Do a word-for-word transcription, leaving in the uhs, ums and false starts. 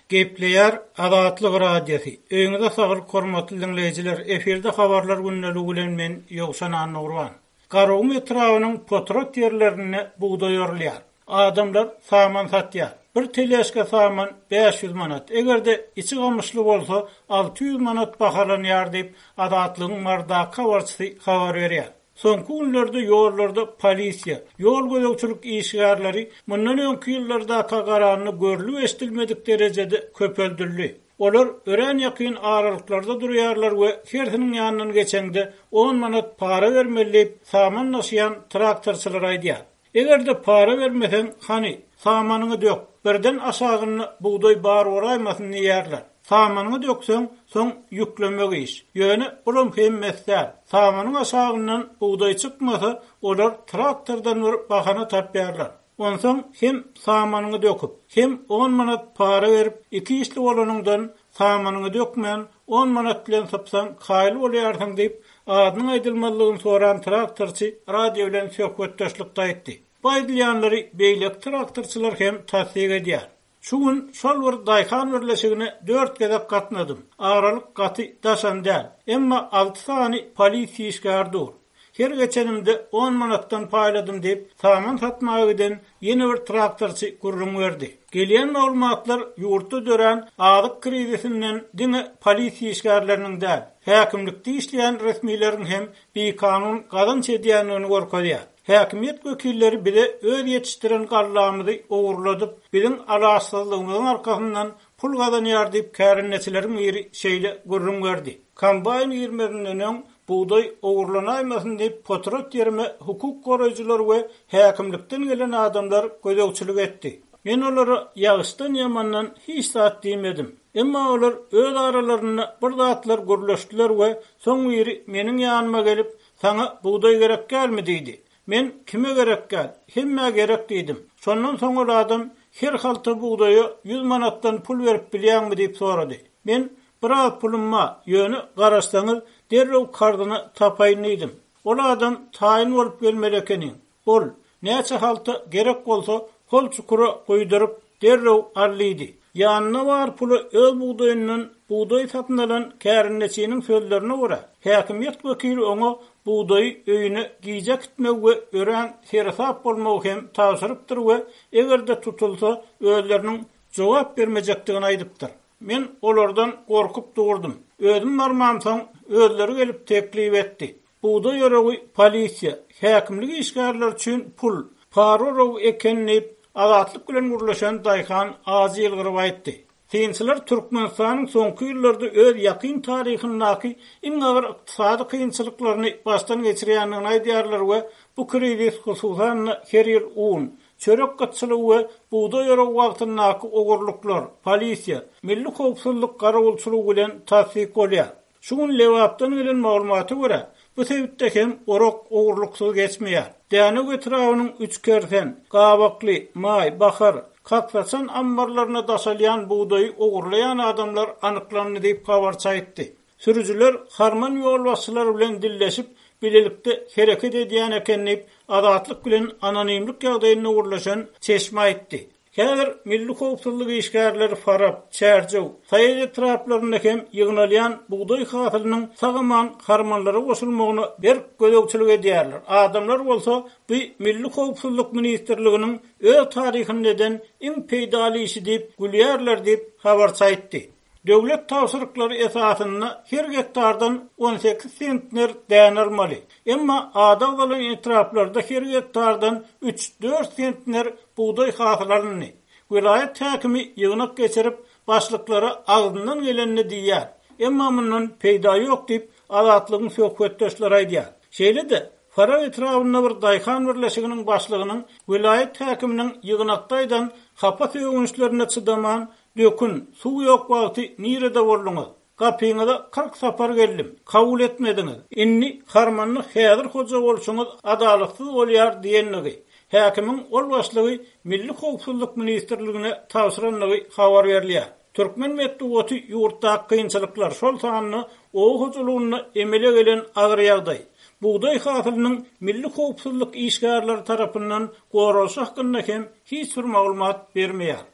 Gepleýär Azatlyk radiosu. Öňüňizde saglyk hormatly dinleýijiler, eferde habarlar günneligi bilen men Ýogşan Nurwan. Garaw metrowynyň potrot ýerlerini buğday ýörlýär. Adamlar saman satýar. Bir teleşke saman beş yüz manat. Egerde içi gamışly bolsa alty yüz manat bahalanýar diýip Azatlygyň marda kawarçysy habar berýär. Soňky günlerde ýollarda polisiýa, ýol gözegçilik işgärleri mundan öňki ýyllarda tagaranyny görülip estilmedik derejede köpeldirdi. Olar ören ýakyn aralyklarda durýarlar we herhiniň ýanyndan geçende on manat para bermelip saman naşyan traktorçylar aýdýar. Egerde para bermesen hani samanyny dök, birden aşagyny buğday bar oraýmasyn diýerler. Samanyny dökseň, soň ýüklemek iş. Ýöne ulum hem mesler. Samanyň aşagyndan buğday çykmasa, olar traktordan beryp bahana tapýarlar. Onsoň hem samanyny döküp, hem on manat para berip, iki işli bolanyňdan samanyny dökmän on manat bilen sapsaň kaýly bolýarsyň diýip, adynyň aýdylmalygyny soran traktorçy radio bilen söhbetdeşlikde aýtdy. Baýdylýanlary beýlek traktorçylar hem tasdik edýär. Şu gün şol bir daýhan birleşigine dört gezek gatnadım. Aralyk gaty daşan däl. Emma alty sany polisiýa işgärdi. Her geçenimde on manatdan paýladym diýip, saman satmagy giden ýene bir traktorçy gurrun berdi. Gelýän maglumatlar ýurtda dören azyk krizisinden diňe polisiýa işgärleriniň däl, häkimlikde işleýän resmiýleriň hem bir kanun gadan çedýänligini gorkadýar. Häkimiýet wekilleri bize öz ýetişdiren gallamyzy ogurladyp, biziň alaçsızlygymyzyň arkasyndan pul gadanýar diýip kärinneçileriň biri şeýle gurrun berdi. Kombayn ýerlerinden buğday ogurlanaýmasyn diýip potrot ýerime hukuk goraýjylar we häkimlikden gelen adamlar gözegçilik etdi. Men olara ýagşdan ýamandan hiç zat diýmedim. Emma olar öz aralaryna bir zatlar gurlaşdylar we soň biri meniň ýanyma gelip, "Saňa buğday gerek gelmi?" diýdi. Men kime gerek gel? Hemme gerek diýdim. Şondan soň ol adam her halta buğdaýa yüz manatdan pul berip bilýärmi diýip sorady. Men biraz pulumma ýöne garaşsaňyz derrew kardyny tapaýyn diýdim. Ol adam taýyn bolup gelmelekeni. Ol näçe halta gerek bolsa kol çukura goýdurup derrew allydy. Ýanyna bar pulu öz buğdaýyndan buğday satyn alan kärinneçiniň sözlerine görä, häkimiýet wekili oňa buğday öýüne giýjek gitmek we ören serasap bolmagy hem taşyrypdyr we egerde tutulsa özleriniň jogap bermejekdigini aýdypdyr. Men olardan gorkup durdum. Özüm barmamsaň özleri gelip teklip etdi. Buğday ýöregi polisiýa, häkimlik işgärler üçin pul, para ekenini Azatlyk bilen gurlaşan daýhan az ýylgyryp aýtdy. Kynçylar Türkmenistanyň soňky ýyllarda öz ýakyn taryhyndaky iň agyr ykdysady kynçylyklaryny başdan geçirýändigini aýdýarlar we bu krizis hususan her ýyl un, çörek gatçylygy we buğday ýöregi wagtyndaky ogurluklar, polisiýa, milli howpsuzlyk garawulçylygy bilen tasdik bolýar. Şu gün lewapdan gelen maglumaty görä, bu sebäpde hem orok ogurluksuz geçmeýär. Däne etrawynyň üç kersen, gabakly, maý, bahar, kaksasan ambarlaryna daşalýan buğdaýy ogurlayan adamlar anyklandy diýip habarça aýtdy. Sürüjüler harman ýol başçylary bilen dilleşip bilelikde hereket edýän ekenini azatlyk bilen anonimlik ýagdaýyna urlaşan çeşme aýtdy. Häzir milli howpsuzlyk işgärleri Farab, Çärçew, Saýy etraplarynda hem ýygnalýan buğday hasylynyň sagaman harmanlara goşulmagyny bir gözegçilik edýärler. Adamlar bolsa bu milli howpsuzlyk ministrliginiň öz taryhynyň iň peýdaly işi diýip gülýärler diýip habarça aýtdy. Döwlet tawsyrlyklary esasyna her gektardan on sekiz sentner dän almaly. Emma ada bolan etraplarda her gektardan üç dört sentner buğday hasylyny vilayet häkimi ýygnak geçirip başlyklara agdyndan gelenini diýär. Emma mundan peýda ýok diýip Azatlygyň söhbetdeşleri aýdýar. Şeýle-de Fara etrafynda bir daýhan birleşiginiň başlygynyň vilayet häkiminiň ýygnakdaýdan hapa söýgünçlerine çydaman dökün, suw ýok wagty nirede bolduňyz? Gapyňyza kırk sapar geldim. Kabul etmediňiz. Inni harmanly häzir hoja bolsaňyz adalyksyz bolýar diýenligi. Häkimiň ol başlygy milli howpsuzlyk ministrligine tawsyranlygy habar berilýär. Türkmen medeniýeti ýurtda kynçylyklar şol sanyny o hojulugyny emele gelen agyr ýagdaý. Buğday hasylynyň milli howpsuzlyk işgärleri tarapyndan goralşy hakynda hem hiç bir maglumat bermeýär.